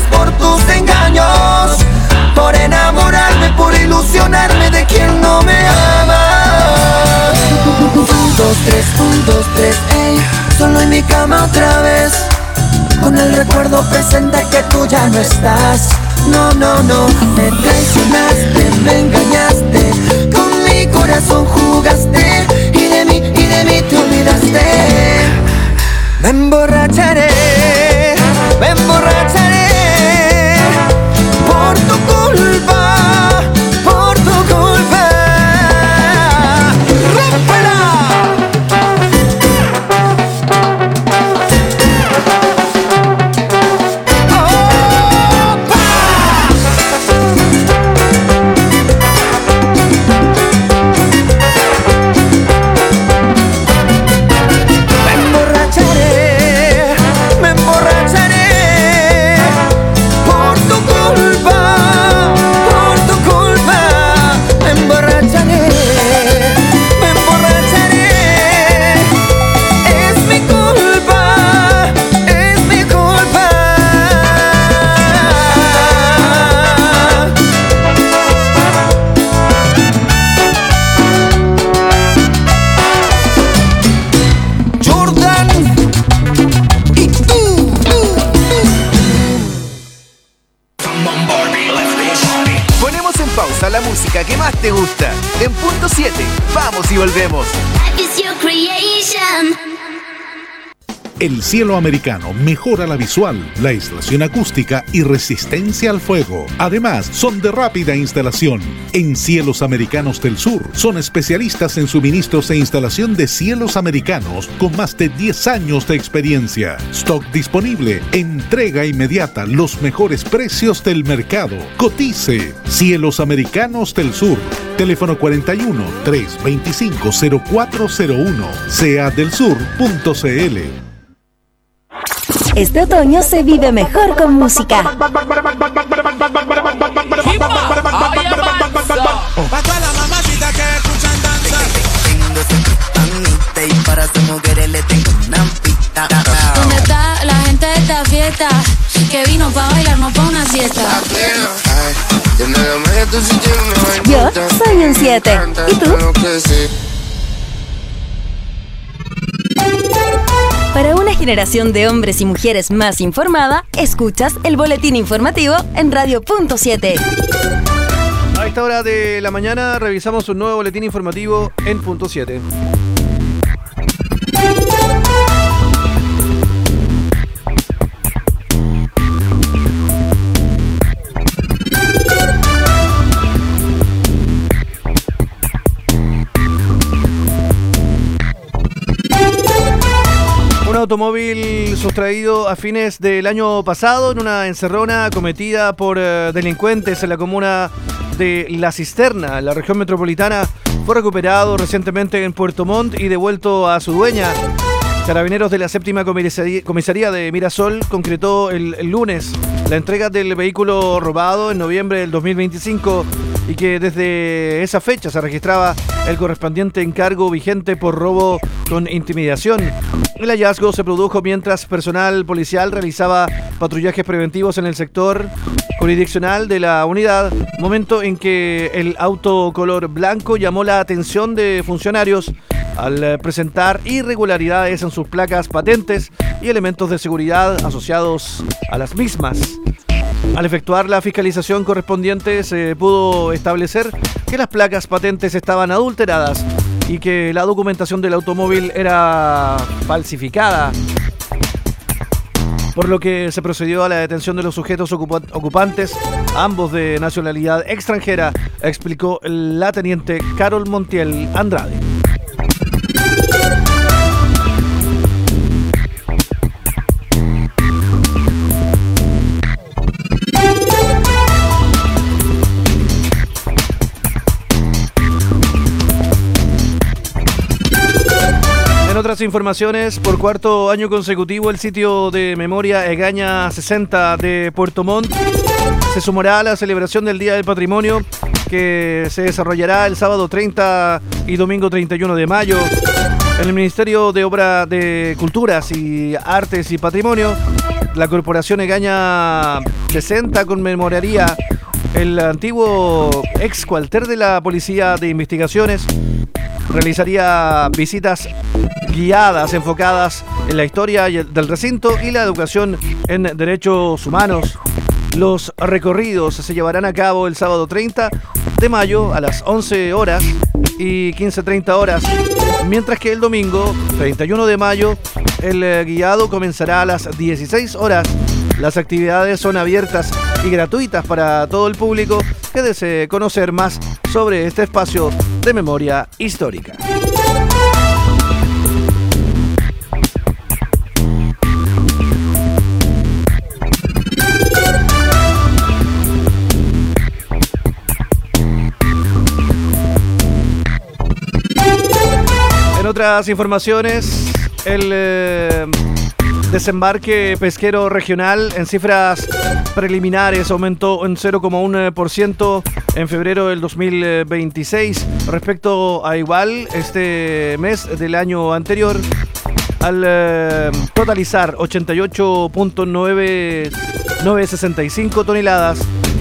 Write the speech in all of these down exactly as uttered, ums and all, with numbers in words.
por tus engaños, por enamorarme, por ilusionarme de quien no me ama. Un, dos, tres, un, dos, tres, ey, solo en mi cama otra vez, con el recuerdo presente que tú ya no estás. No, no, no, me traicionaste, me engañaste, con mi corazón jugaste, y de mí, y de mí te olvidaste. Me emborracharé, me emborracharé, por tu culpa, por tu culpa. ¡Rómpela! La música que más te gusta. En punto siete, vamos y volvemos. El cielo americano mejora la visual, la aislación acústica y resistencia al fuego. Además, son de rápida instalación. En Cielos Americanos del Sur, son especialistas en suministros e instalación de cielos americanos con más de diez años de experiencia. Stock disponible, entrega inmediata, los mejores precios del mercado. Cotice. Cielos Americanos del Sur. Teléfono cuarenta y uno, trescientos veinticinco, cero cuatro cero uno. C A del sur punto c l. Este otoño se vive mejor con música. ¿Dónde está la gente de esta fiesta? Que vino pa' bailar, no pa' una siesta. Yo soy un siete. ¿Y tú? Para una generación de hombres y mujeres más informada, escuchas el boletín informativo en Radio Punto siete. A esta hora de la mañana revisamos un nuevo boletín informativo en Punto siete. Un automóvil sustraído a fines del año pasado en una encerrona cometida por uh, delincuentes en la comuna de La Cisterna, en la región metropolitana, fue recuperado recientemente en Puerto Montt y devuelto a su dueña. Carabineros de la séptima comisaría, comisaría de Mirasol concretó el, el lunes la entrega del vehículo robado en noviembre del dos mil veinticinco y que desde esa fecha se registraba el correspondiente encargo vigente por robo con intimidación. El hallazgo se produjo mientras personal policial realizaba patrullajes preventivos en el sector jurisdiccional de la unidad, momento en que el auto color blanco llamó la atención de funcionarios al presentar irregularidades en sus placas patentes y elementos de seguridad asociados a las mismas. Al efectuar la fiscalización correspondiente se pudo establecer que las placas patentes estaban adulteradas y que la documentación del automóvil era falsificada, por lo que se procedió a la detención de los sujetos ocupa- ocupantes, ambos de nacionalidad extranjera, explicó la teniente Carol Montiel Andrade. En otras informaciones, por cuarto año consecutivo, el sitio de memoria Egaña sesenta de Puerto Montt se sumará a la celebración del Día del Patrimonio, que se desarrollará el sábado treinta y domingo treinta y uno de mayo. En el Ministerio de Obra de Culturas y Artes y Patrimonio, la Corporación Egaña sesenta conmemoraría el antiguo ex cuartel de la Policía de Investigaciones. Realizaría visitas guiadas enfocadas en la historia del recinto y la educación en derechos humanos. Los recorridos se llevarán a cabo el sábado treinta de mayo a las once horas y quince treinta horas, mientras que el domingo treinta y uno de mayo el guiado comenzará a las dieciséis horas. Las actividades son abiertas y gratuitas para todo el público que desee conocer más sobre este espacio de memoria histórica. En otras informaciones, el eh, desembarque pesquero regional en cifras preliminares aumentó en cero coma uno por ciento en febrero del dos mil veintiséis respecto a igual este mes del año anterior, al eh, totalizar ochenta y ocho punto nueve sesenta y cinco toneladas,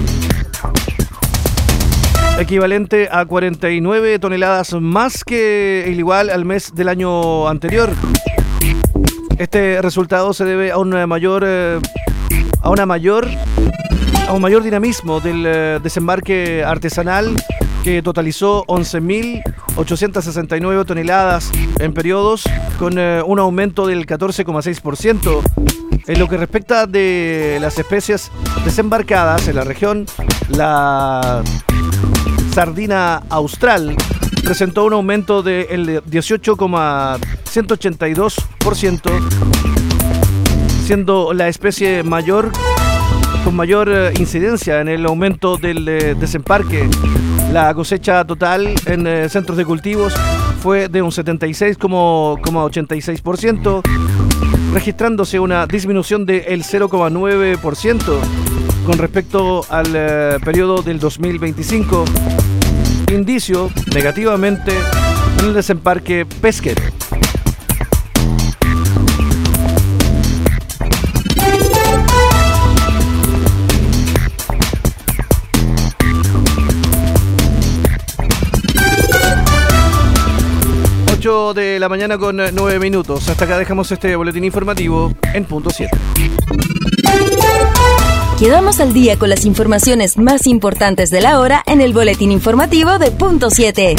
equivalente a cuarenta y nueve toneladas más que el igual al mes del año anterior. Este resultado se debe a una mayor eh, a una mayor a un mayor dinamismo del eh, desembarque artesanal, que totalizó once mil ochocientas sesenta y nueve toneladas en periodos, con eh, un aumento del catorce coma seis por ciento. En lo que respecta de las especies desembarcadas en la región, la sardina austral presentó un aumento del dieciocho coma ciento ochenta y dos por ciento, siendo la especie mayor con mayor incidencia en el aumento del eh, desembarque. La cosecha total en eh, centros de cultivos fue de un setenta y seis coma ochenta y seis por ciento, registrándose una disminución del cero coma nueve por ciento con respecto al eh, periodo del dos mil veinticinco, indicio negativamente en el desembarque pesquero. ocho de la mañana con nueve minutos. Hasta acá dejamos este boletín informativo en punto siete. Quedamos al día con las informaciones más importantes de la hora en el boletín informativo de punto siete.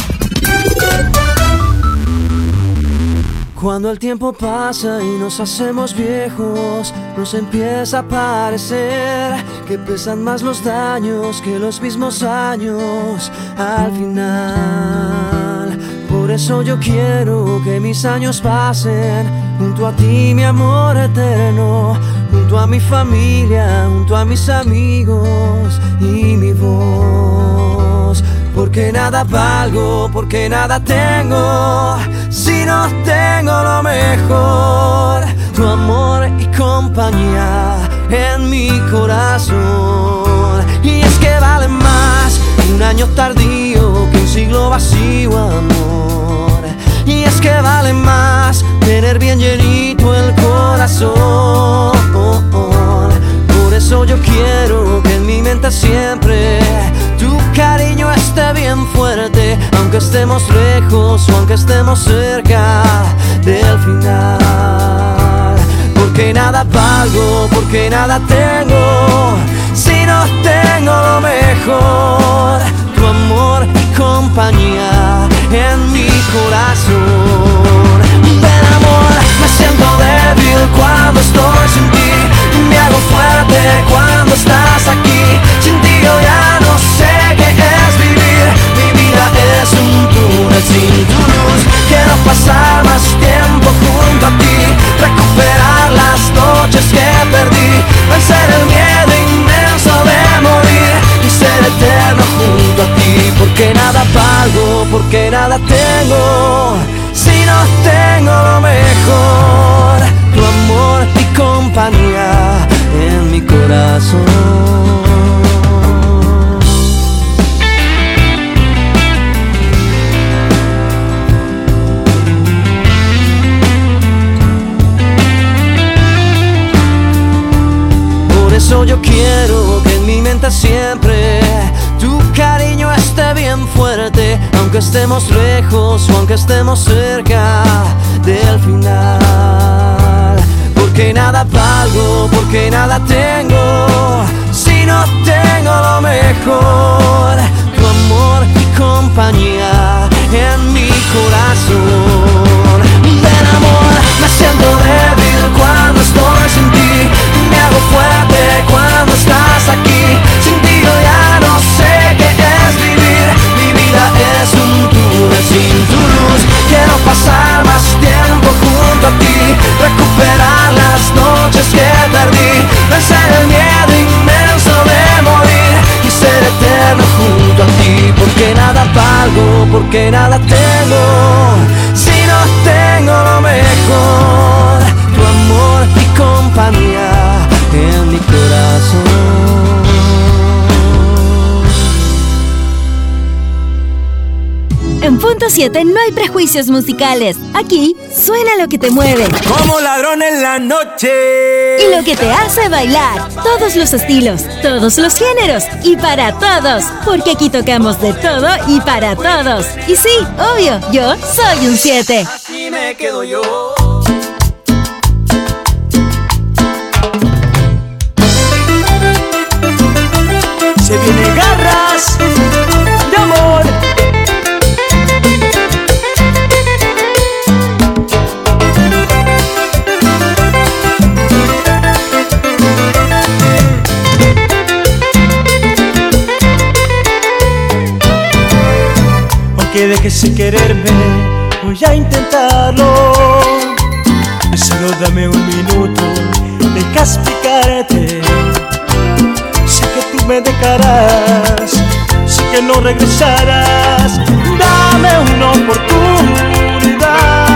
Cuando el tiempo pasa y nos hacemos viejos, nos empieza a parecer que pesan más los daños que los mismos años al final. Por eso yo quiero que mis años pasen junto a ti, mi amor eterno, junto a mi familia, junto a mis amigos y mi voz. Porque nada valgo, porque nada tengo, si no tengo lo mejor, tu amor y compañía en mi corazón. Y es que vale más un año tardío que un siglo vacío, amor. Y es que vale más tener bien llenito el corazón. Por eso yo quiero que en mi mente siempre tu cariño esté bien fuerte, aunque estemos lejos o aunque estemos cerca del final. Porque nada valgo, porque nada tengo, si no tengo lo mejor, tu amor y compañía en mi corazón. Ven, amor, me siento débil cuando estoy sin ti, me hago fuerte cuando estás aquí. Sin ti yo ya no sé qué es vivir, mi vida es un túnel sin tu luz. Quiero pasar más tiempo junto a ti, recuperar las noches que perdí, vencer el miedo inmenso de morir y ser eterno junto a ti. Porque nada valgo, porque nada tengo, si no tengo lo mejor, tu amor y compañía en mi corazón. aunque estemos lejos o aunque estemos cerca del final. Porque nada valgo, porque nada tengo, si no tengo lo mejor, tu amor y compañía en mi corazón. Del amor me siento débil cuando estoy sin ti, me hago fuerte cuando estás aquí. Sin ti yo ya no sé qué es vivir, mi vida es un túnel sin tu luz. Quiero pasar más tiempo junto a ti, recuperar las noches que perdí, vencer el miedo inmenso de morir y ser eterno junto a ti. Porque nada valgo, porque nada tengo, si no tengo lo mejor, tu amor y compañía en mi corazón. En Punto siete no hay prejuicios musicales. Aquí suena lo que te mueve. Como ladrón en la noche. Y lo que te hace bailar. Todos los estilos, todos los géneros y para todos. Porque aquí tocamos de todo y para todos. Y sí, obvio, yo soy un siete. Así me quedo yo. Se viene garras de amor. Aunque dejes de quererme, voy a intentarlo. Solo dame un minuto, deja explicarte. Sé que tú me dejarás, sé que no regresarás. Dame una oportunidad.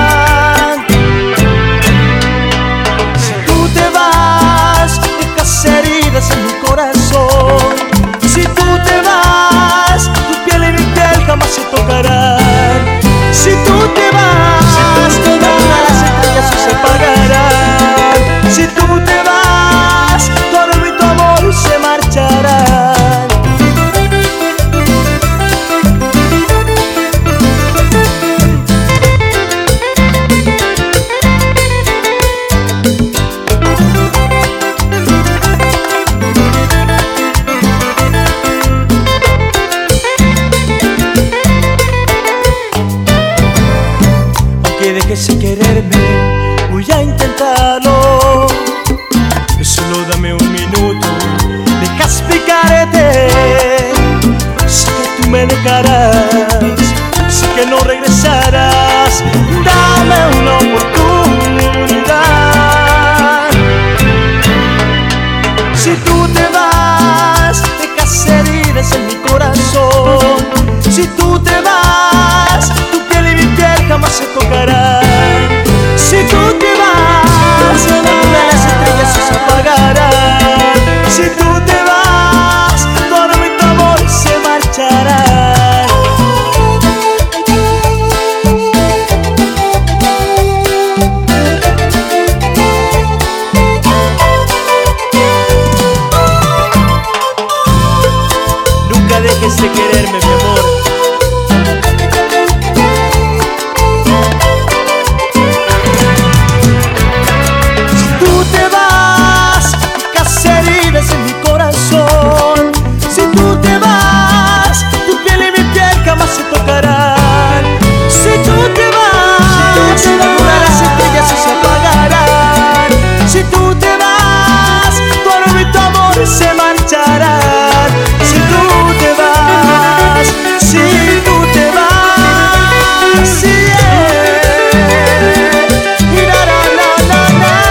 Si tú te vas, dejas heridas en mi corazón. Si tú te vas, tu piel y mi piel jamás se tocarán. Si tú te vas, todas las estrellas se apagarán. Si tú te vas, todo mi tu amor se marcharán. Aunque dejes de quererme, voy a intentarlo. Solo dame un minuto, deja explicarte. Sé que tú me dejarás, sé que no regresarás. Dame una oportunidad. Si tú te vas, dejas heridas en mi corazón. Si tú te vas, tu piel y mi piel jamás se tocarán. Si tú te vas, las estrellas se apagarán. Si tú te vas, todo mi tu amor se marchará. Nunca dejes de quererme, mi amor. En mi corazón, si tú te vas, tu piel y mi piel jamás se tocarán. Si tú te vas, todas las estrellas se apagarán. Si tú te vas, todo mi tu amor se marcharán. Si tú te vas, si tú te vas, si yeah. Y la, la, la, la, la.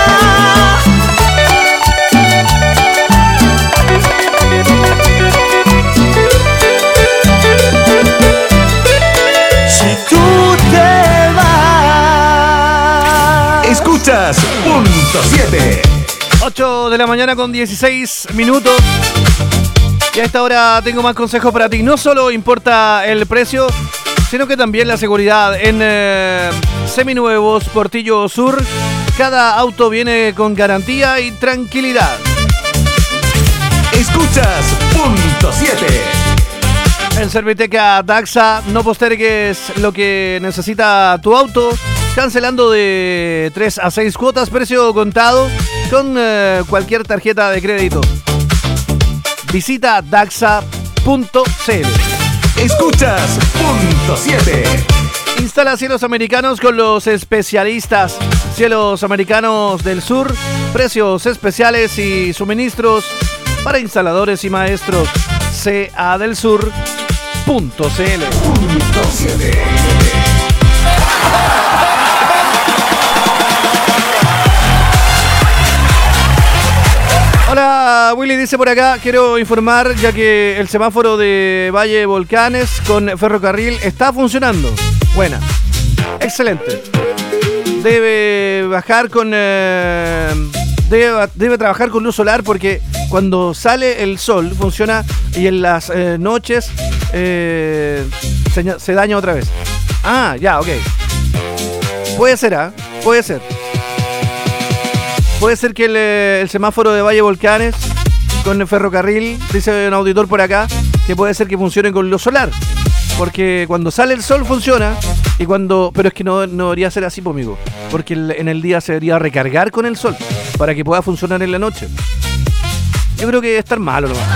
Escuchas Punto siete. ocho de la mañana con dieciséis minutos. Y a esta hora tengo más consejos para ti. No solo importa el precio, sino que también la seguridad. En eh, Seminuevos Portillo Sur, cada auto viene con garantía y tranquilidad. Escuchas Punto siete. En Serviteca Daxa, no postergues lo que necesita tu auto, cancelando de tres a seis cuotas, precio contado, con eh, cualquier tarjeta de crédito. Visita daxa punto c l. Escuchas Punto siete. Instala Cielos Americanos con los especialistas. Cielos Americanos del Sur, precios especiales y suministros para instaladores y maestros. C A del Sur punto c l. Punto siete. Hola, Willy dice por acá, quiero informar ya que el semáforo de Valle Volcanes con ferrocarril está funcionando. Buena, excelente. Debe bajar con... Eh, debe, debe trabajar con luz solar porque cuando sale el sol funciona y en las eh, noches eh, se, se daña otra vez. Ah, ya, ok. Puede ser, ¿ah? ¿eh? Puede ser. Puede ser que el, el semáforo de Valle Volcanes con el ferrocarril, dice un auditor por acá, que puede ser que funcione con luz solar. Porque cuando sale el sol funciona y cuando... Pero es que no, no debería ser así, pues, amigo. Porque el, en el día se debería recargar con el sol para que pueda funcionar en la noche. Yo creo que debe estar malo nomás.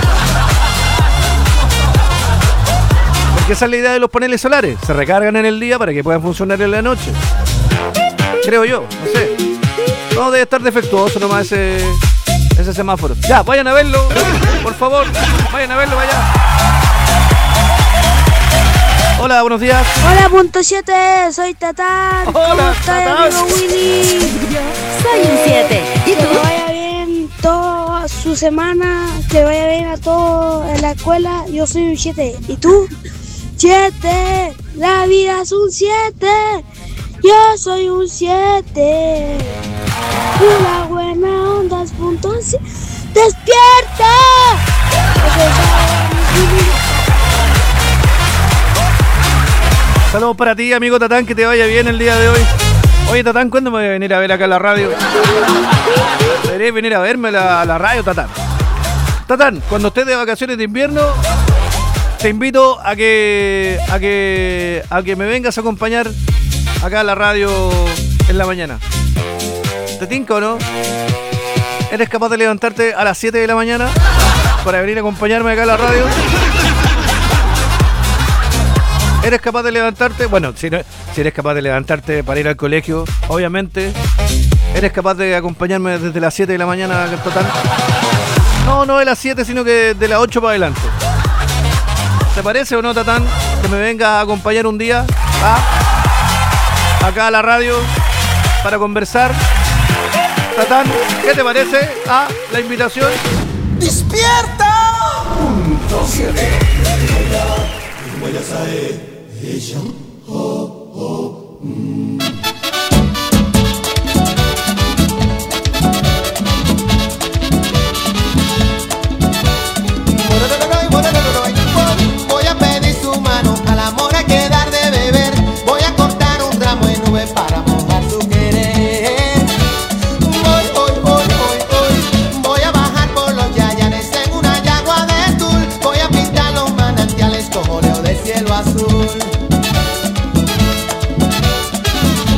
Porque esa es la idea de los paneles solares. Se recargan en el día para que puedan funcionar en la noche. Creo yo, no sé. No, debe estar defectuoso nomás ese, ese semáforo. Ya, vayan a verlo, por favor. Vayan a verlo, vaya. Hola, buenos días. Hola, punto siete, soy Tatán. Hola, ¿Cómo estás, Tatán? amigo Willy? Yo soy un siete. ¿Y Que tú? vaya bien toda su semana, que vaya bien a todo en la escuela. Yo soy un siete. ¿Y tú? siete, la vida es un siete. Yo soy un siete. Una buena onda es punto siete. ¡Despierta! Saludos para ti, amigo Tatán, que te vaya bien el día de hoy. Oye, Tatán, ¿cuándo me voy a venir a ver acá a la radio? Deberías venir a verme a la, a la radio, Tatán. Tatán, cuando estés de vacaciones de invierno, te invito a que, a que, a que me vengas a acompañar acá a la radio en la mañana. ¿Te tinca o no? ¿Eres capaz de levantarte a las siete de la mañana para venir a acompañarme acá a la radio? ¿Eres capaz de levantarte? Bueno, si, no, si eres capaz de levantarte para ir al colegio, obviamente. ¿Eres capaz de acompañarme desde las siete de la mañana, Tatán? No, no de las siete, sino que de las ocho para adelante. ¿Te parece o no, Tatán, que me venga a acompañar un día ¿ah? acá a la radio para conversar? Tatán, ¿qué te parece a la invitación? ¡Despierta! Punto siete. Voy a pedir su mano, al amor hay que dar de beber. Voy a cortar un ramo de nube para mojar su querer. Voy, voy, voy, voy, voy. Voy a bajar por los yayanes en una yagua de tul. Voy a pintar los manantiales como leo de cielo azul.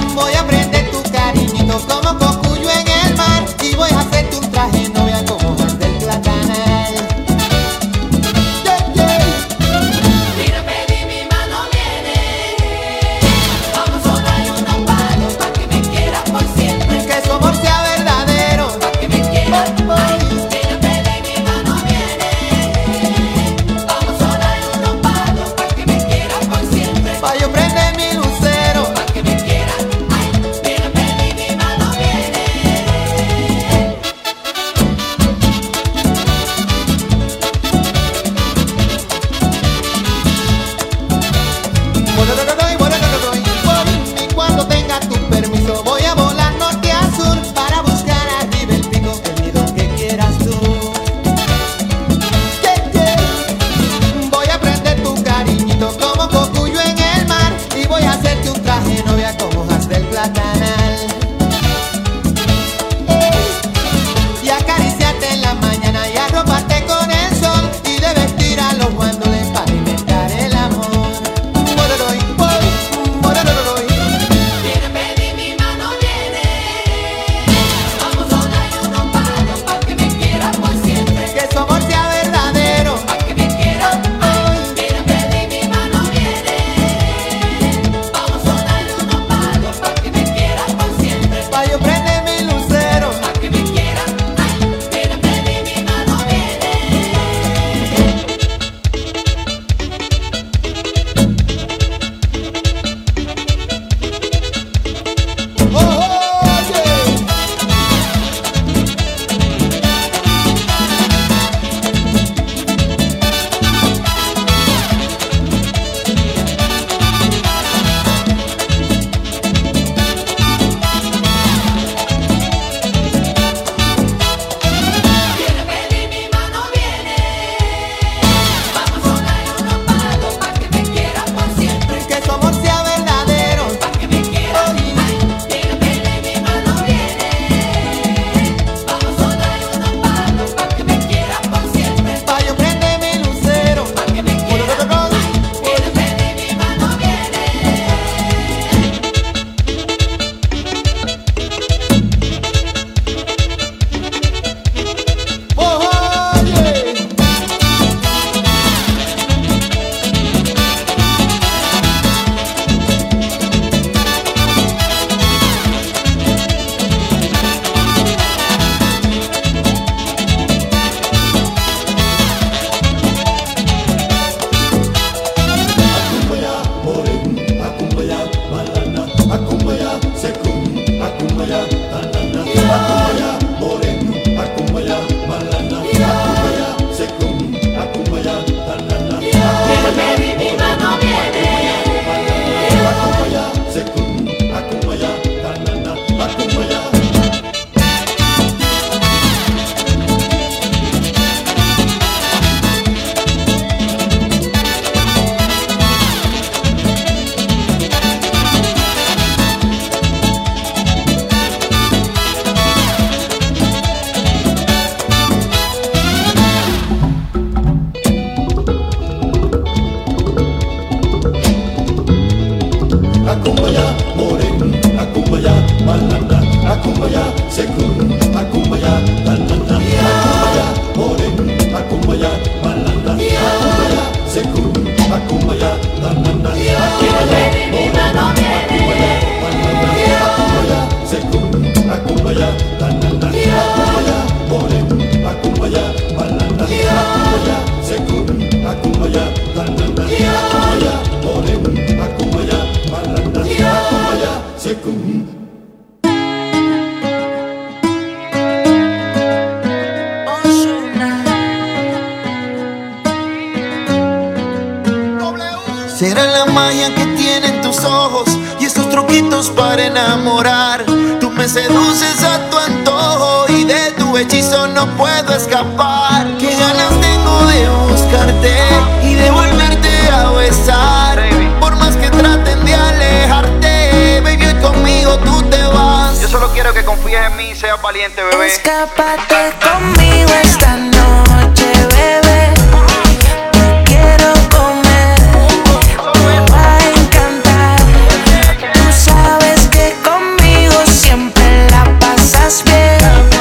Será la magia que tienen tus ojos y esos truquitos para enamorar. Tú me seduces a tu antojo y de tu hechizo no puedo escapar. Qué ganas tengo de buscarte y de volverte a besar. Por más que traten de alejarte, baby, hoy conmigo tú te vas. Yo solo quiero que confíes en mí y seas valiente, bebé. Escápate conmigo esta noche, bebé. Te quiero comer, me va a encantar. Tú sabes que conmigo siempre la pasas bien.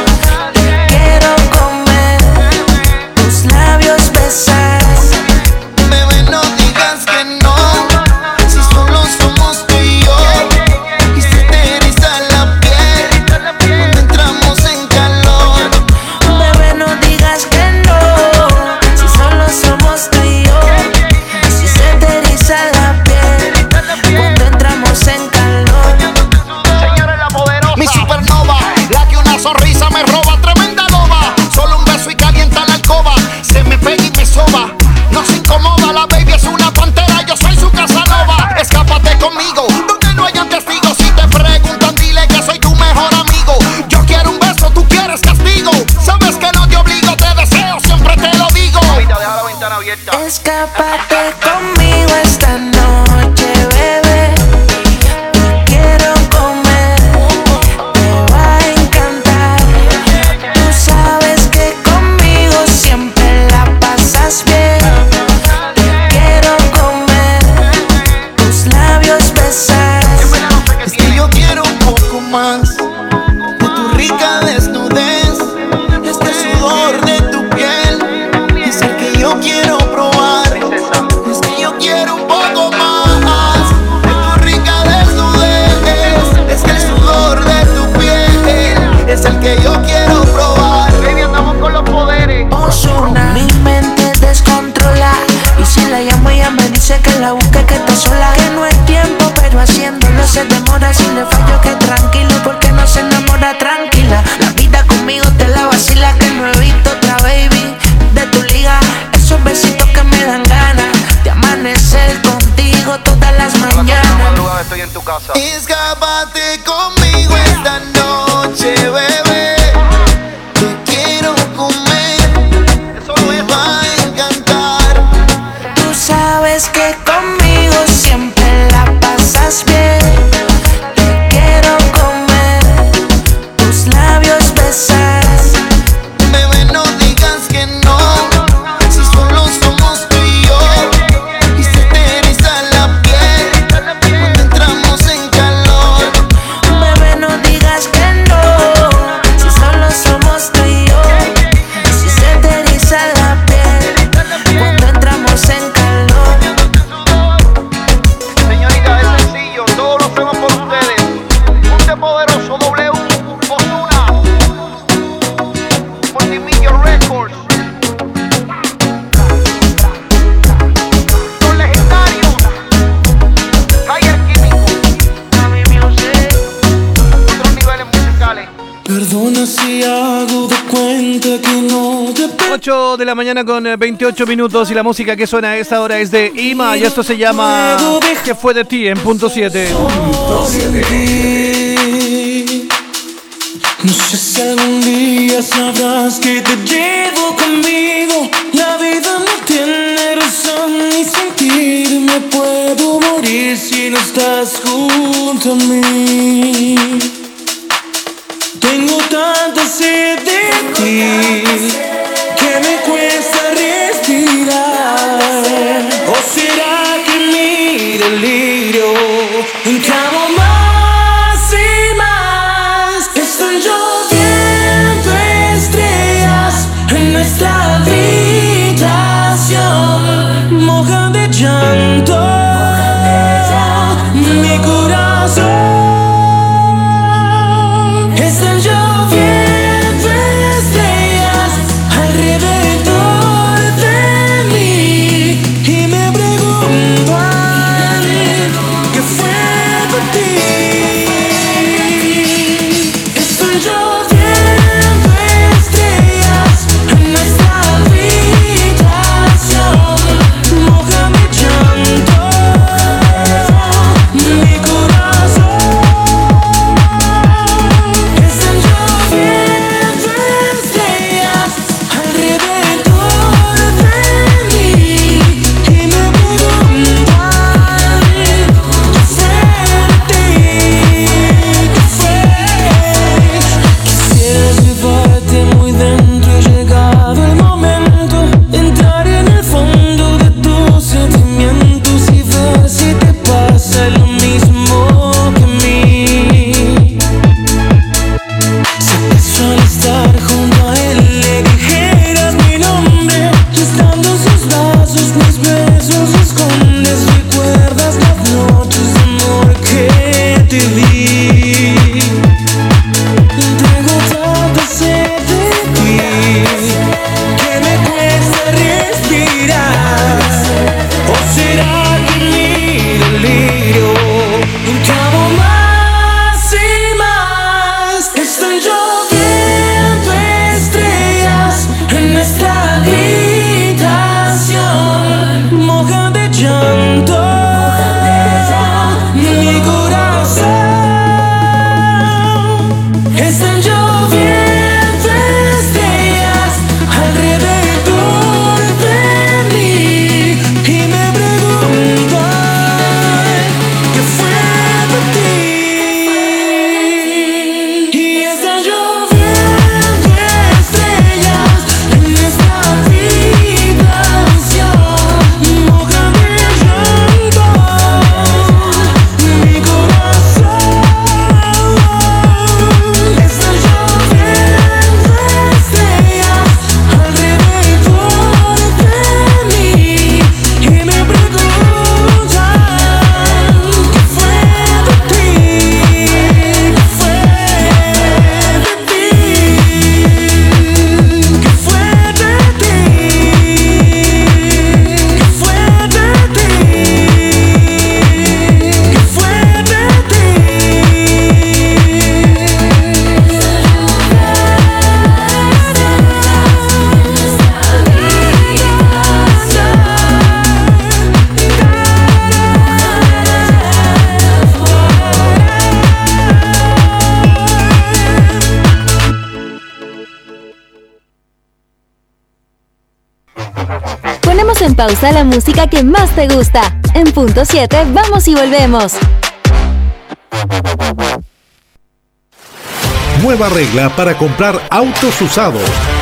Te quiero comer, tus labios besar. Bebé, no digas que no, si solo somos tú y yo. Y se te eriza la piel cuando entramos en calor. Bebé, no digas que no, si solo somos tú y yo. Si se te eriza la piel cuando entramos en calor. Señora la poderosa, Mi supernova, la que una sonrisa me roba, tremenda loba. Solo un beso y calienta la alcoba. Se me pega y me soba, no se incomoda. La baby es una pantera, yo soy su Casanova. Escápate conmigo, donde no hayan testigos. Si te preguntan, dile que soy tu mejor amigo. Yo quiero un beso, tú quieres castigo. Sabes que no te obligo, te deseo, siempre te lo digo. Ahorita deja la ventana abierta. Escápate conmigo esta noche, bebé. Te quiero comer, te va a encantar. Tú sabes que conmigo siempre la pasas bien. Te quiero comer, tus labios besar. Es que yo quiero un poco más de tu rica desnudez, este sudor de tu piel es el que yo quiero probar. Es que yo quiero un poco más de tu rica desnudez, es que el sudor de tu piel es el que yo quiero probar. Baby, andamos con los poderes. Ozuna. Mi mente descontrola y si la llamo ella me dice que la busque, que está sola. Que no es tiempo pero haciéndolo se demora. Si le fallo que tranquilo porque no se enamora tranquila. La vida conmigo te la vacila, que no he visto otra baby de tu liga. Esos besitos que me dan ganas de amanecer contigo todas las A la mañanas. madrugada estoy en tu casa. Escápate conmigo esta noche, bebé. Te quiero comer, Eso lo me es. va a encantar. Tú sabes que conmigo siempre la pasas bien. Te quiero comer, tus labios besar. Bebé, no digas que no, si solo somos tú y yo. Y se te eriza la piel cuando entramos en calor. Bebé, no digas que no, si solo somos tú y yo. Si se te eriza la piel cuando entramos en calor. Señorita, es sencillo, todo lo hacemos por ustedes. Ponte poderoso, W, Ozuna, Multimillion Records. Los legendarios, Higher Químico, otros niveles musicales. Perdona si hago de cuenta que no te ocho de la mañana con eh, veintiocho minutos y la música que suena a esta hora es de Ima y esto se llama ¿Qué fue de ti? En punto siete. perdí. No sé si algún día sabrás que te llevo conmigo. La vida no tiene razón ni sentido. Me puedo morir si no estás junto a mí. Tengo tanta sed de ti que me cuesta respirar. ¿O será que mi delirio encamo más y más? Están lloviendo estrellas en nuestra habitación, mojan de llanto mi corazón. Están lloviendo estrellas besos, mis besos escondes. Recuerdas las noches de amor que te di. Tengo tanto sed de ti que me cuesta respirar. ¿O será que mi delirio te amo más y más? Están lloviendo estrellas en nuestra habitación, mojan de llanto mi corazón. Están lloviendo estrellas alrededor de mí y me preguntan qué fue de ti. Y están lloviendo estrellas en esta habitación, mojan de llanto mi corazón. Están lloviendo estrellas alrededor de mí y me preguntan qué fue de ti, qué fue de ti, qué fue de ti, qué fue de ti, qué fue de Ponemos en pausa la música que más te gusta. En punto siete, vamos y volvemos. Nueva regla para comprar autos usados.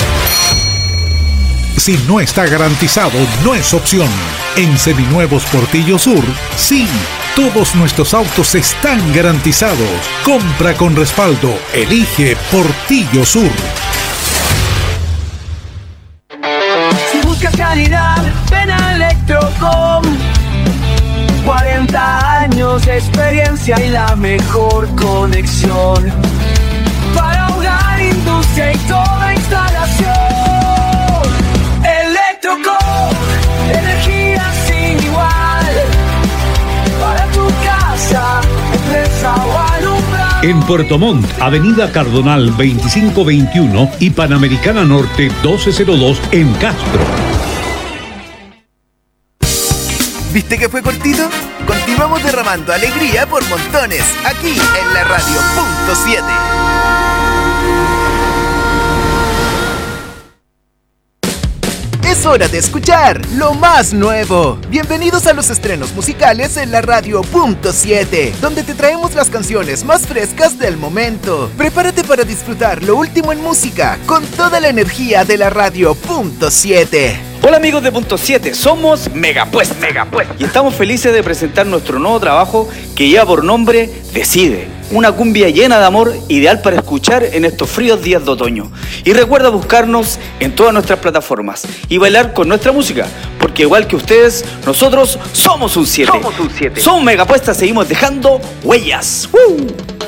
Si no está garantizado, no es opción. En Seminuevos Portillo Sur, sí. Todos nuestros autos están garantizados. Compra con respaldo. Elige Portillo Sur. Si buscas calidad, ven a Electrocom. cuarenta años de experiencia y la mejor conexión para hogar, industria y toda instalación. Electrocom, energía sin igual para tu casa, empresa o alumbrar. En Puerto Montt, Avenida Cardonal veinticinco veintiuno y Panamericana Norte doce cero dos en Castro. ¿Viste que fue cortito? Continuamos derramando alegría por montones, aquí en la radio punto siete. Es hora de escuchar lo más nuevo. Bienvenidos a los estrenos musicales en la radio punto siete, donde te traemos las canciones más frescas del momento. Prepárate para disfrutar lo último en música con toda la energía de la radio punto siete. Hola amigos de Punto siete, somos Megapuesta, Megapuesta y estamos felices de presentar nuestro nuevo trabajo que lleva por nombre Decide, una cumbia llena de amor, ideal para escuchar en estos fríos días de otoño. Y recuerda buscarnos en todas nuestras plataformas y bailar con nuestra música, porque igual que ustedes, nosotros somos un siete. Somos un siete. Somos Megapuesta, seguimos dejando huellas. ¡Woo!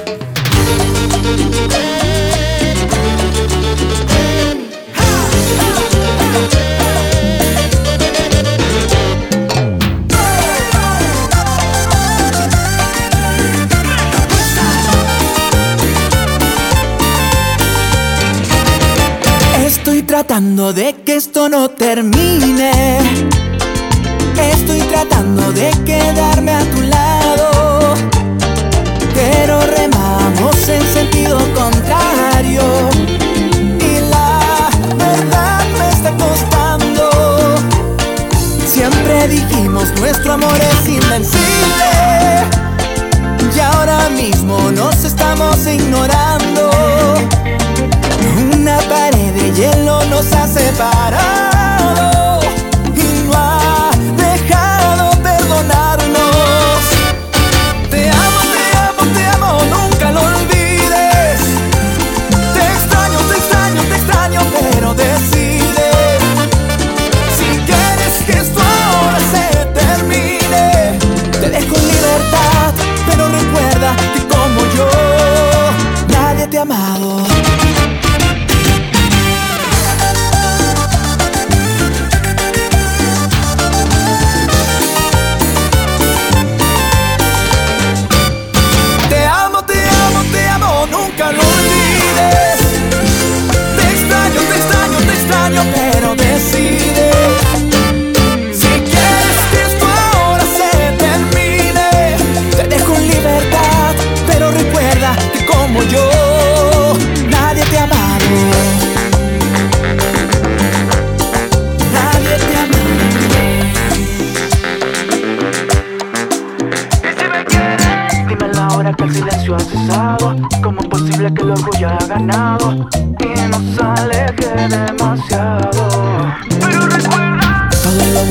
Estoy tratando de que esto no termine. Estoy tratando de quedarme a tu lado, pero remamos en sentido contrario. Y la verdad me está costando. Siempre dijimos nuestro amor es invencible, y ahora mismo nos estamos ignorando. Una pared de hielo nos ha separado y no ha dejado perdonarnos. Te amo, te amo, te amo, nunca lo olvides. Te extraño, te extraño, te extraño, pero decide si quieres que esto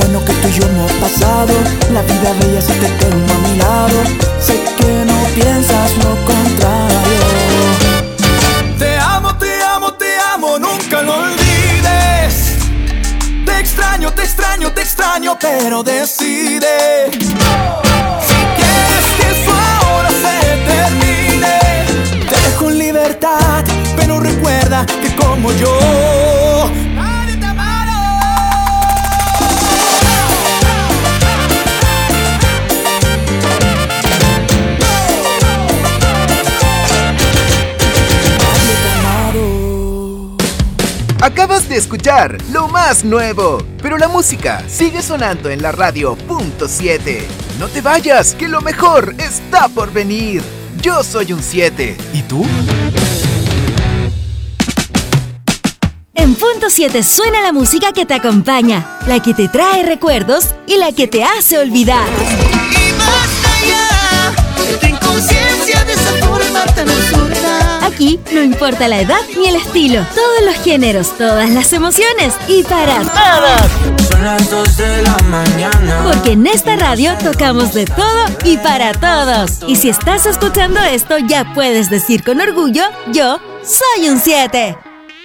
bueno que tú y yo hemos pasado. La vida bella si te tengo a mi lado. Sé que no piensas lo contrario. Te amo, te amo, te amo, nunca lo olvides. Te extraño, te extraño, te extraño, pero decide. Si quieres que eso ahora se termine, te dejo en libertad, pero recuerda que como yo nadie te amará. Acabas de escuchar lo más nuevo, pero la música sigue sonando en la radio punto siete. No te vayas, que lo mejor está por venir. Yo soy un siete. ¿Y tú? En Punto siete suena la música que te acompaña, la que te trae recuerdos y la que te hace olvidar. Y más allá, ten conciencia de esa forma tan absurda. Aquí no importa la edad ni el estilo, todos los géneros, todas las emociones y para todos. Son las dos de la mañana. Porque en esta radio tocamos de todo y para todos. Y si estás escuchando esto, ya puedes decir con orgullo, yo soy un siete.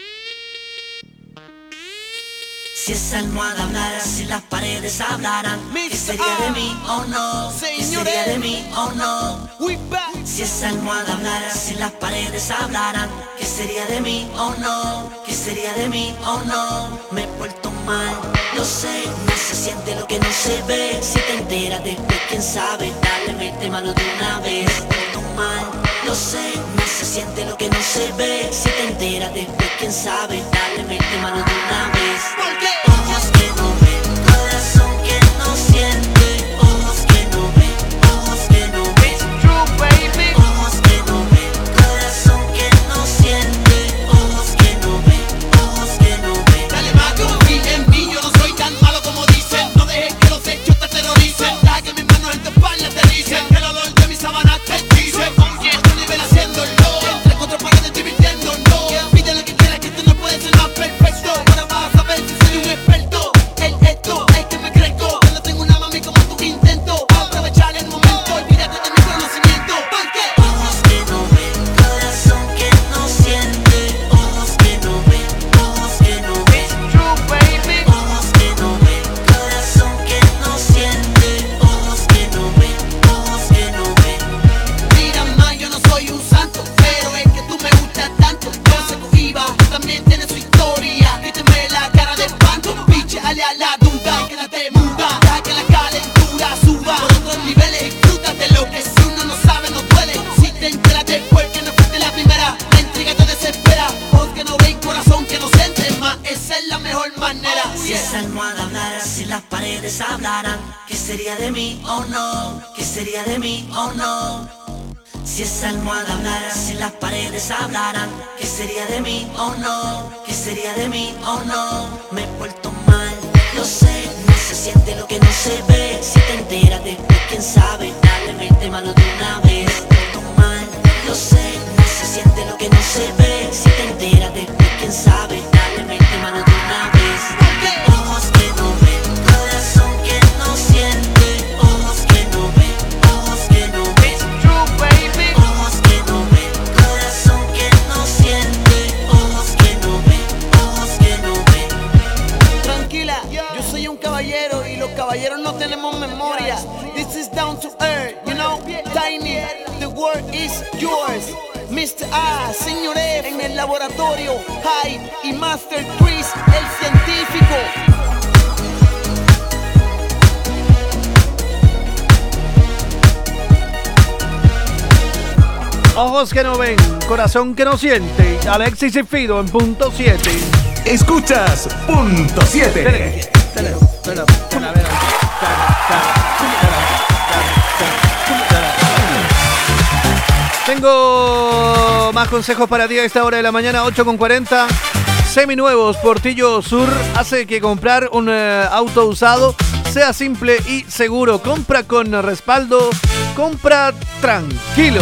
Si esa almohada hablara, si las paredes hablaran, ¿qué sería de mí o no? ¿Qué sería de mí o no? Si esa almohada hablara, si las paredes hablaran, ¿qué sería de mí o no? ¿Qué sería de mí o no? Me he vuelto mal, lo sé, no se siente lo que no se ve. Si te enteras después, quién sabe, dale, mete mano de una vez. Me he vuelto mal, lo sé, no se siente lo que no se ve. Si te enteras después, quién sabe, dale, mete mano de una vez. Ojos que no ven, corazón que no siente. Ojos que no ven, ojos que no ven. True, baby. Ojos que no ven, corazón que no siente. Ojos que no ven, ojos que no ven. Dale más, confía en mí, yo no soy tan malo como dicen. No dejes que los hechos te terroricen. Deja que mis manos en tu espalda te dicen. El olor de mis sábanas te dice. Otro nivel haciéndolo. Entre cuatro paredes divirtiéndonos. Pide lo que quieras, que tú no puedes ser más perfecto. Ahora vas a ver si soy un experto. El esto es que me crezco. Yo no tengo una mami como tú intento. Aprovechar el momento, olvídate de mi conocimiento. Porque ojos que no ven, corazón que no siente. Ojos que no ven, ojos que no ven. True, baby. Ojos que no ven, corazón que no siente. Ojos que no ven, ojos que no ven. Mira, ma, yo no soy un santo, pero es que tú me gustas tanto. Yo sé que iba, también tiene su historia. Quíteme la cara de espanto, pinche, ale a la duda. Quédate muda, deja que la calentura suba. Por otros niveles, disfrútate lo que si uno no sabe, no duele. Si te enteras después que no fuiste la primera, la intriga te desespera. Ojos que no ven, corazón que no siente, más esa es la mejor manera. Si esa almohada hablara, si las paredes hablaran, ¿qué sería de mí o no? ¿Qué sería de mí o no? Si esa almohada hablara, si las paredes hablaran, ¿qué sería de mí o no? ¿Qué sería de mí o no? Me he vuelto mal, lo sé, no se siente lo que no se ve. Si te enteras después, quién sabe, dale, mete mano de una vez. Me he vuelto mal, lo sé, no se siente lo que no se ve. Si te enteras después, quién sabe, dale, mete mano de una vez. Ojos que no ven, corazón que no siente. Ojos que no ven, ojos que no ven. True, baby. Ojos que no ven, corazón que no siente. Ojos que no ven, ojos que no ven. Tranquila, yo soy un caballero y los caballeros no tenemos memoria. This is down to earth, you know, Tiny, the world is yours. mister A, señor F, en el laboratorio, Hype y Master Chris, el científico. Ojos que no ven, corazón que no siente. Alexis y Fido en punto siete. Escuchas punto siete. Tengo más consejos para ti a esta hora de la mañana, ocho con cuarenta. Seminuevos Portillo Sur hace que comprar un eh, auto usado sea simple y seguro. Compra con respaldo, compra tranquilo.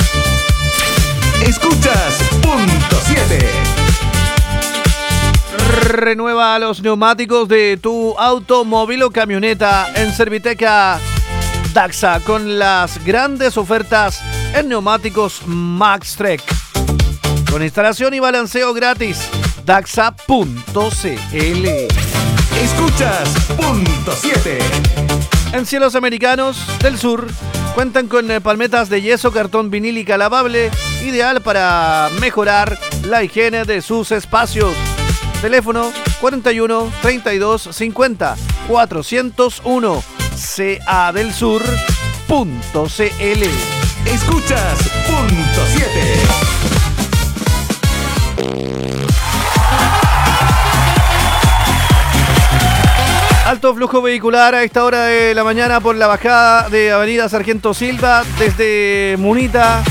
Escuchas punto siete. Renueva los neumáticos de tu automóvil o camioneta en Serviteca Daxa con las grandes ofertas en neumáticos MaxTrek. Con instalación y balanceo gratis. Daxa punto c l. Escuchas Punto siete. En Cielos Americanos del Sur cuentan con eh, palmetas de yeso, cartón vinílica lavable, ideal para mejorar la higiene de sus espacios. Teléfono cuarenta y uno, treinta y dos, cincuenta, cuatrocientos uno. C A del Sur punto c l. Escuchas Punto siete. Alto flujo vehicular a esta hora de la mañana por la bajada de Avenida Sargento Silva desde Munita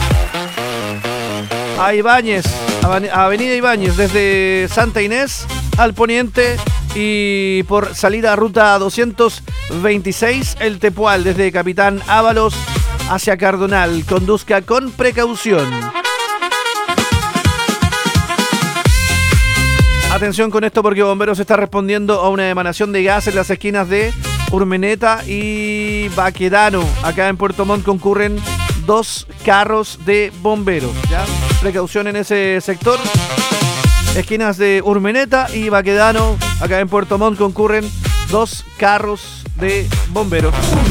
a Ibáñez, Avenida Ibáñez desde Santa Inés al poniente y por salida a ruta doscientos veintiséis El Tepual desde Capitán Ábalos hacia Cardonal. Conduzca con precaución. Atención con esto porque Bomberos está respondiendo a una emanación de gas en las esquinas de Urmeneta y Baquedano. Acá en Puerto Montt concurren dos carros de bomberos. ¿Ya? Precaución en ese sector. Esquinas de Urmeneta y Baquedano. Acá en Puerto Montt concurren dos carros de bomberos.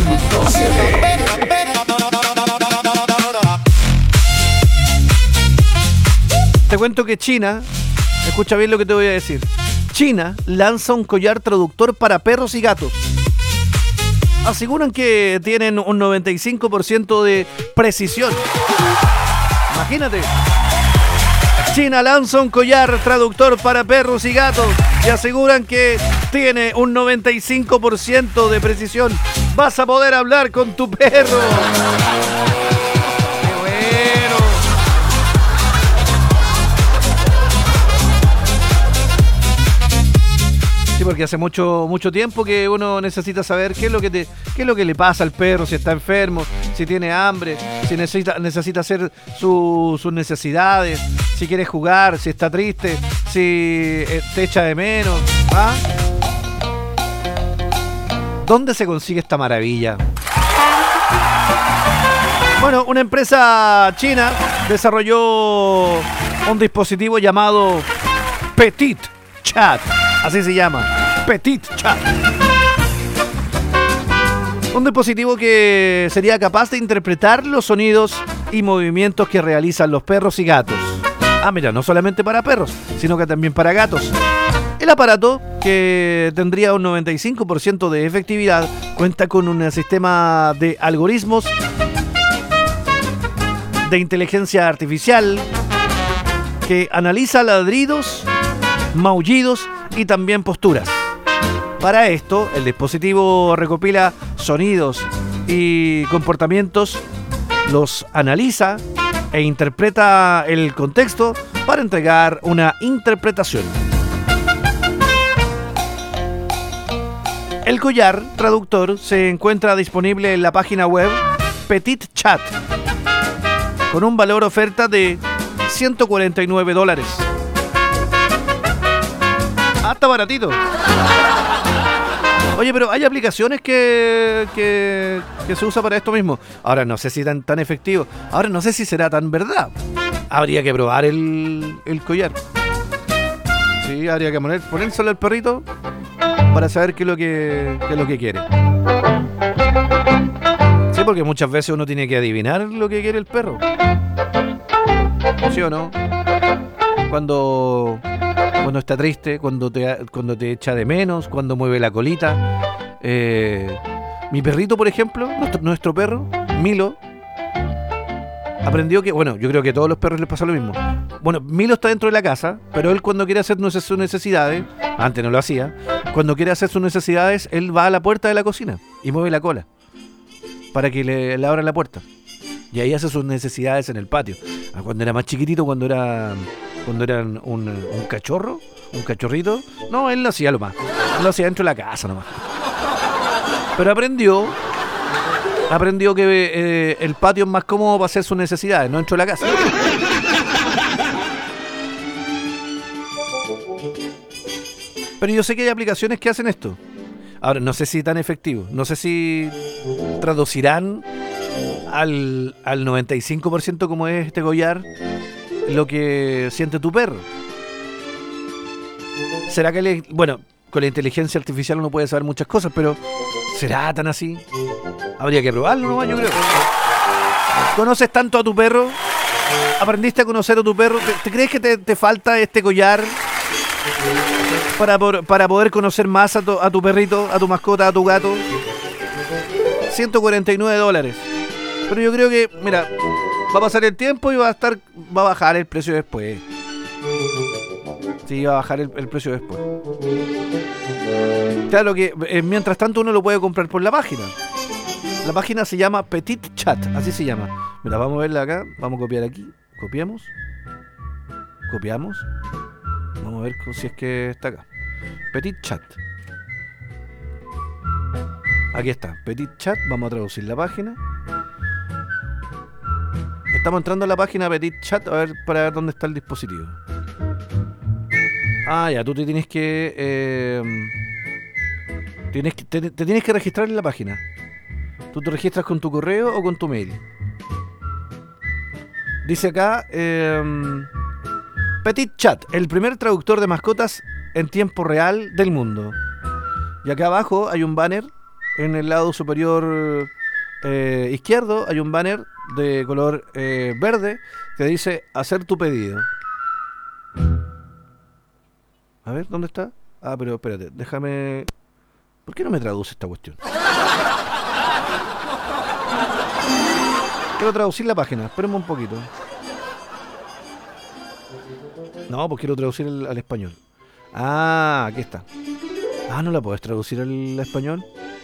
Te cuento que China... Escucha bien lo que te voy a decir. China lanza un collar traductor para perros y gatos. Aseguran que tienen un noventa y cinco por ciento de precisión. Imagínate. China lanza un collar traductor para perros y gatos y aseguran que tiene un noventa y cinco por ciento de precisión. Vas a poder hablar con tu perro. Sí, porque hace mucho mucho tiempo que uno necesita saber qué es lo que te, qué es lo que le pasa al perro, si está enfermo, si tiene hambre, si necesita, necesita hacer su, sus necesidades, si quiere jugar, si está triste, si eh, te echa de menos. ¿Ah? ¿Dónde se consigue esta maravilla? Bueno, una empresa china desarrolló un dispositivo llamado Petit Chat. Así se llama, Petit Chat. Un dispositivo que sería capaz de interpretar los sonidos y movimientos que realizan los perros y gatos. Ah, mira, no solamente para perros, sino que también para gatos. El aparato, que tendría un noventa y cinco por ciento de efectividad, cuenta con un sistema de algoritmos de inteligencia artificial que analiza ladridos, maullidos y también posturas. Para esto, el dispositivo recopila sonidos y comportamientos, los analiza e interpreta el contexto para entregar una interpretación. El collar traductor se encuentra disponible en la página web Petit Chat con un valor oferta de ciento cuarenta y nueve dólares. Hasta baratito. Oye, pero hay aplicaciones que, que, que se usa para esto mismo. Ahora no sé si tan, tan efectivo. Ahora no sé si será tan verdad. Habría que probar el, el collar. Sí, habría que poner, ponérselo al perrito para saber qué es lo que, qué es lo que quiere. Sí, porque muchas veces uno tiene que adivinar lo que quiere el perro. ¿Sí o no? Cuando... Cuando está triste, cuando te, cuando te echa de menos, cuando mueve la colita. Eh, mi perrito, por ejemplo, nuestro, nuestro perro, Milo, aprendió que, bueno, yo creo que a todos los perros les pasa lo mismo. Bueno, Milo está dentro de la casa, pero él cuando quiere hacer sus necesidades, antes no lo hacía, cuando quiere hacer sus necesidades, él va a la puerta de la cocina y mueve la cola para que le, le abran la puerta. Y ahí hace sus necesidades en el patio. Cuando era más chiquitito, cuando era... Cuando eran un, un cachorro, un cachorrito, no, él lo hacía lo más. Él lo hacía dentro de la casa nomás. Pero aprendió, aprendió que eh, el patio es más cómodo para hacer sus necesidades, no dentro de la casa. Pero yo sé que hay aplicaciones que hacen esto. Ahora, no sé si tan efectivo. No sé si traducirán al, al noventa y cinco por ciento como es este collar lo que siente tu perro. ¿Será que le, bueno, con la inteligencia artificial uno puede saber muchas cosas, pero ¿será tan así? Habría que probarlo, ¿no? Yo creo. ¿Conoces tanto a tu perro? ¿Aprendiste a conocer a tu perro? ¿Te, te crees que te, te falta este collar para, por, para poder conocer más a tu, a tu perrito, a tu mascota, a tu gato? ciento cuarenta y nueve dólares. Pero yo creo que, mira, va a pasar el tiempo y va a estar, va a bajar el precio después. Sí, va a bajar el, el precio después. Claro que eh, mientras tanto uno lo puede comprar por la página. La página se llama Petit Chat, así se llama. Mira, vamos a verla acá, vamos a copiar aquí. Copiamos. Copiamos. Vamos a ver si es que está acá. Petit Chat. Aquí está, Petit Chat, vamos a traducir la página. Estamos entrando a la página Petit Chat a ver para ver dónde está el dispositivo. Ah, ya, tú te tienes que... Eh, tienes que te, te tienes que registrar en la página. Tú te registras con tu correo o con tu mail. Dice acá... Eh, Petit Chat, el primer traductor de mascotas en tiempo real del mundo. Y acá abajo hay un banner. En el lado superior eh, izquierdo hay un banner de color eh, verde que dice hacer tu pedido. A ver, ¿dónde está? Ah, pero espérate, déjame... ¿Por qué no me traduce esta cuestión? Quiero traducir la página, espérenme un poquito. No, pues quiero traducir el, al español. Ah, aquí está. Ah, ¿no la puedes traducir al español?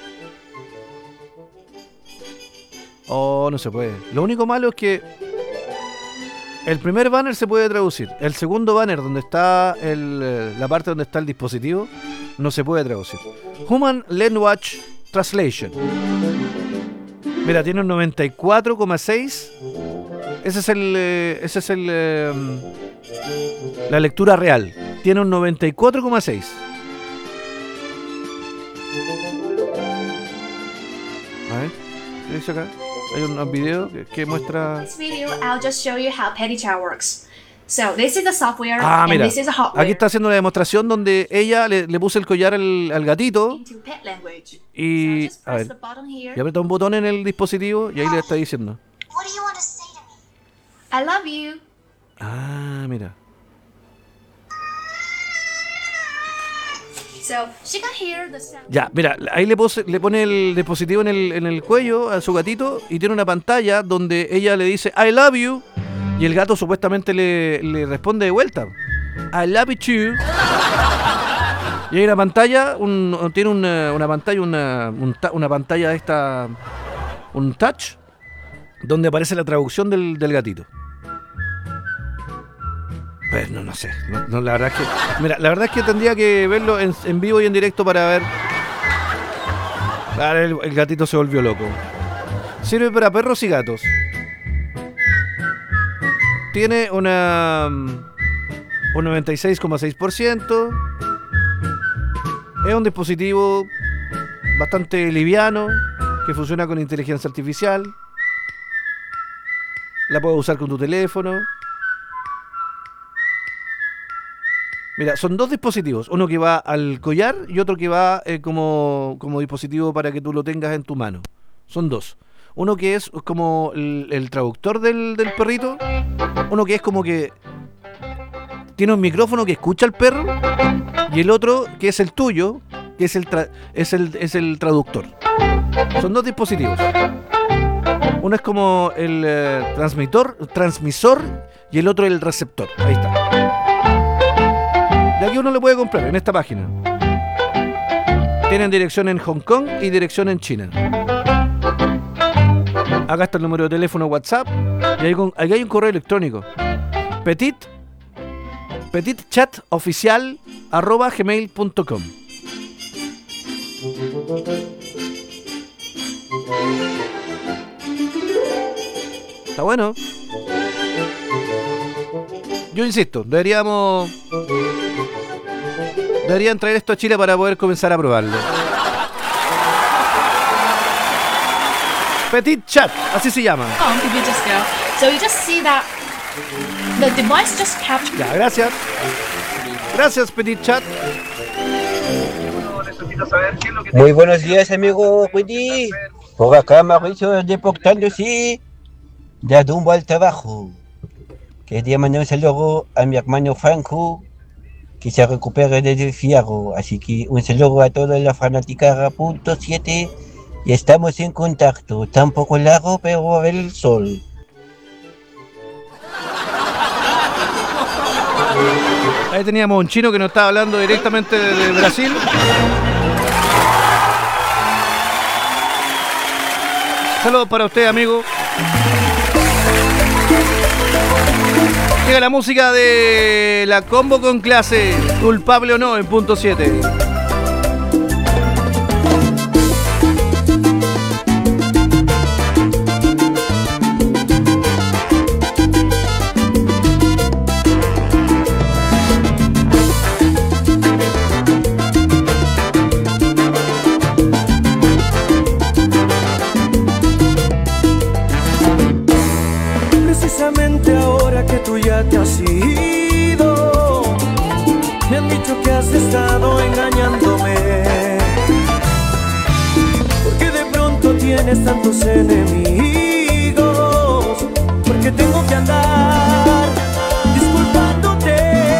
Oh, no se puede. Lo único malo es que el primer banner se puede traducir. El segundo banner, donde está el, la parte donde está el dispositivo, no se puede traducir. Human Language Translation. Mira, tiene un noventa y cuatro coma seis. Ese es el... Ese es el... Eh, la lectura real. Tiene un noventa y cuatro coma seis. A ver, ¿qué dice acá? Hay un video que, que muestra... This video, I'll just show you how Petit Chat works. So, this is the software Ah, and mira, this is the hardware. aquí está haciendo una demostración donde ella le, le puso el collar al, al gatito Pet language. y... So, just A press ver, the button here. y aprieta un botón en el dispositivo y ahí le está diciendo. What do you want to say to me? I love you. Ah, mira. So, she can hear the sound. Ya, mira, ahí le, pose, le pone el dispositivo en el, en el cuello a su gatito y tiene una pantalla donde ella le dice I love you y el gato supuestamente le, le responde de vuelta I love you too. Y hay una pantalla, un, tiene una, una pantalla, una, un, una pantalla de esta, un touch, donde aparece la traducción del, del gatito. Pues no, no sé, no, no, la verdad es que, mira, la verdad es que tendría que verlo en, en vivo y en directo para ver. Claro, el, el gatito se volvió loco. Sirve para perros y gatos. Tiene una un noventa y seis coma seis por ciento. Es un dispositivo bastante liviano que funciona con inteligencia artificial. La puedes usar con tu teléfono. Mira, son dos dispositivos, uno que va al collar y otro que va eh, como, como dispositivo para que tú lo tengas en tu mano. Son dos. Uno que es como el, el traductor del, del perrito, uno que es como que tiene un micrófono que escucha al perro y el otro que es el tuyo, que es el, tra- es el, es el traductor. Son dos dispositivos. Uno es como el eh, transmitor, transmisor y el otro el receptor. Ahí está. Y aquí uno lo puede comprar en esta página. Tienen dirección en Hong Kong y dirección en China. Acá está el número de teléfono WhatsApp. Y ahí, aquí hay un correo electrónico. Petit petitchatoficial arroba gmail punto com. Está bueno. Yo insisto, deberíamos Deberían traer esto a Chile para poder comenzar a probarlo. Petit Chat, así se llama. Oh, did you just go? So you just see that the device just captured. Ya, gracias. Gracias, Petit Chat. Muy buenos días, amigo Wendy. Por acá, Mauricio, reportándose de rumbo al trabajo. Quería mandar un saludo a mi hermano Franco, que se recupere del fierro. Así que un saludo a toda la fanaticada punto siete. Y estamos en contacto. Está un poco largo, pero a ver el sol. Ahí teníamos un chino que nos estaba hablando directamente de, de Brasil. Saludos para usted, amigo. Llega la música de la combo con clase, culpable o no, en punto siete. Ahora que tú ya te has ido, me han dicho que has estado engañándome, porque de pronto tienes tantos enemigos, porque tengo que andar disculpándote.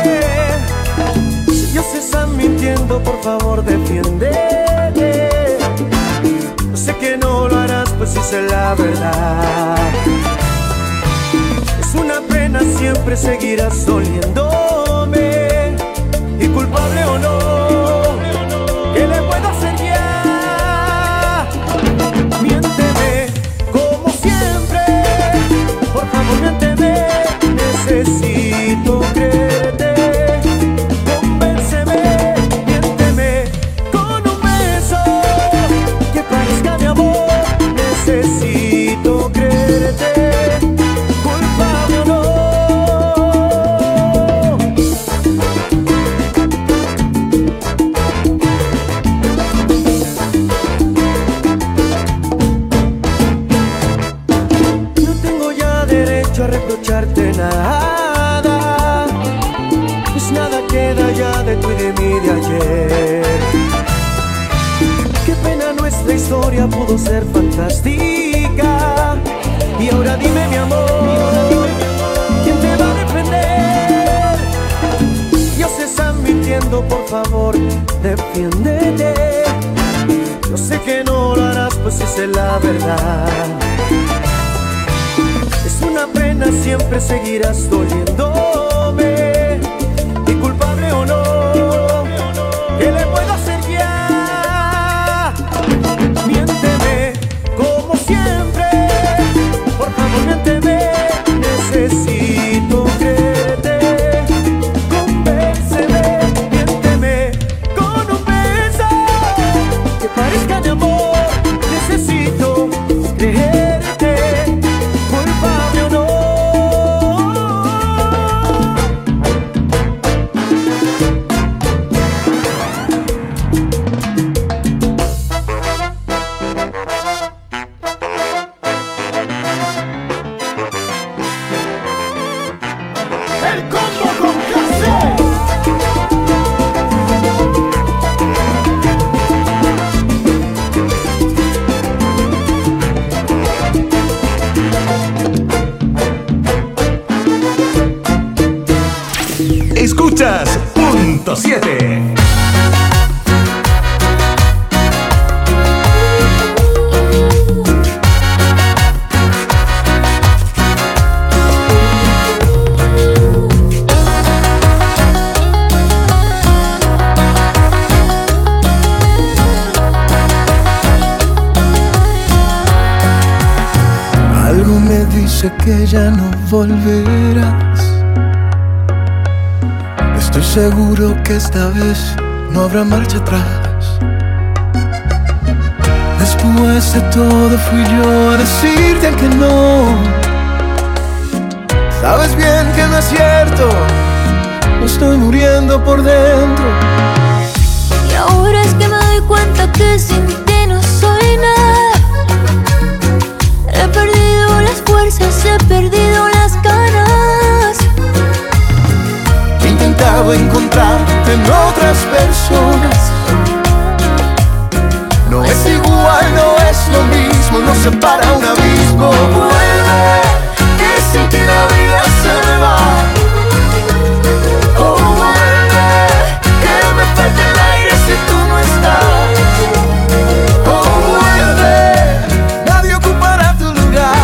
Si ellos están mintiendo, por favor defiéndete. Yo sé que no lo harás, pues hice la verdad. Es una pena, siempre seguirás doliéndome. Y culpable o no, ¿qué le puedo hacer ya? Miénteme, como siempre. Por favor, miénteme. Necesito creerte. Convénceme, miénteme con un beso que parezca mi amor. Necesito creerte. A reprocharte nada, pues nada queda ya de tú y de mí de ayer. Qué pena, nuestra historia pudo ser fantástica. Y ahora dime, mi amor, ¿quién te va a defender? Ellos se están mintiendo, por favor, defiéndete. Yo sé que no lo harás, pues esa es la verdad. Es una pena, siempre seguirás doliéndome. Y culpable o no, ¿qué le puedo hacer ya? Miénteme, como siempre. Por favor, miénteme. Necesito creerte. Convénceme, miénteme con un beso que parezca de amor. Necesito creerte. Escuchas punto siete. Algo me dice que ya no volverás. Estoy seguro que esta vez no habrá marcha atrás. Después de todo fui yo a decirte que no. Sabes bien que no es cierto, me estoy muriendo por dentro. cuenta que sin ti no soy nada. He perdido las fuerzas, he perdido las ganas. He intentado encontrarte en otras personas. No es igual, no es lo mismo, nos separa un abismo. Vuelve, que sin ti la vida se me va. Oh, vuelve, que me falta el aire si tú no estás. Oh, vuelve, nadie ocupará tu lugar.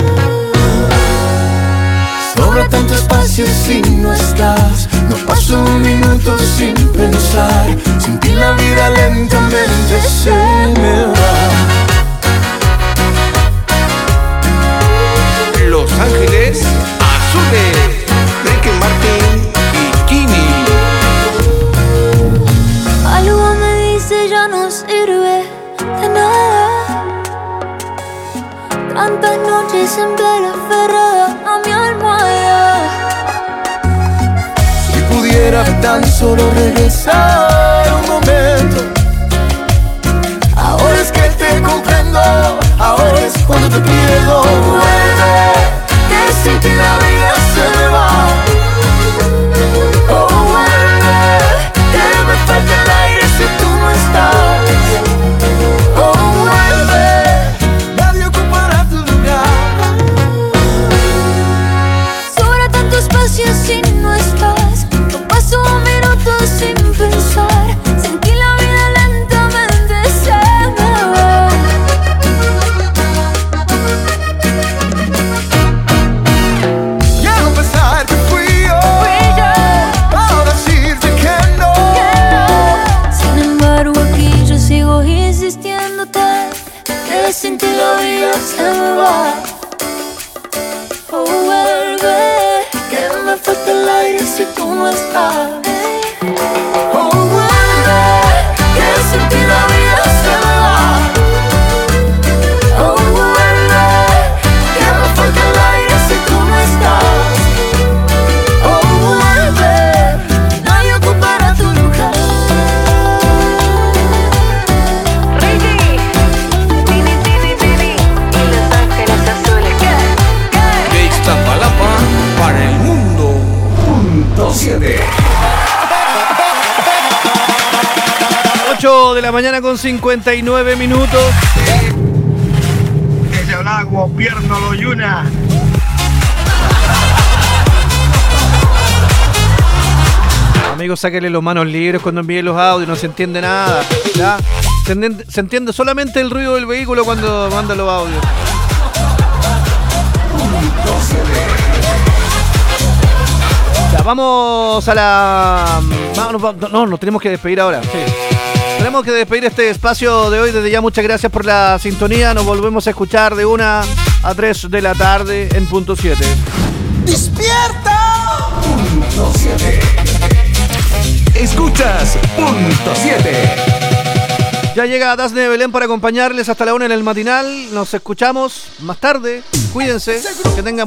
Sobra tanto espacio si no estás. No paso un minuto sin pensar. Sin ti la vida lentamente se me va. Los Ángeles Azules, Ricky Martin y Kini. Algo me dice ya no sirve de nada. Tantas noches en vela aferrada a mi almohada. Si pudiera tan solo regresar un momento. Ahora es que te comprendo, ahora es cuando te pierdo. Vuelve, que sin ti la vida se me va. Oh, vuelve, que me falta el aire si tú no estás. Oh, vuelve, nadie ocupará tu lugar. Sobra tanto espacio si no estás. No paso un minuto sin pensar. Sin ti la vida lentamente se me va. Ya no pensar que fui yo, ahora decirte que no. Sin embargo aquí yo sigo insistiéndote que sin ti la vida se me va. Oh, vuelve, Que me falta el aire si tú no estás. Oh, vuelve, que sin ti la vida se me va. Oh, vuelve, que me falta el aire si tú no estás. Oh, vuelve, nadie ocupará tu lugar. Ricky, Tini, Tini, Tini y Los Ángeles Azules. De Iztapalapa para el mundo. Punto siete. ocho de la mañana con cincuenta y nueve minutos. Ese hablaba como pierno lo yuna. Amigos, sáquenle los manos libres cuando envíen los audios, no se entiende nada. ¿Ya? Se entiende, se entiende solamente el ruido del vehículo cuando manda los audios. Ya, vamos a la... Vamos, vamos, no, nos tenemos que despedir ahora. Sí. Tenemos que despedir este espacio de hoy. Desde ya, muchas gracias por la sintonía. Nos volvemos a escuchar de una a tres de la tarde en punto siete. ¡Despierta! Punto siete. Escuchas Punto siete. Ya llega Dasne Belén para acompañarles hasta la una en el matinal. Nos escuchamos más tarde. Cuídense. Que tengan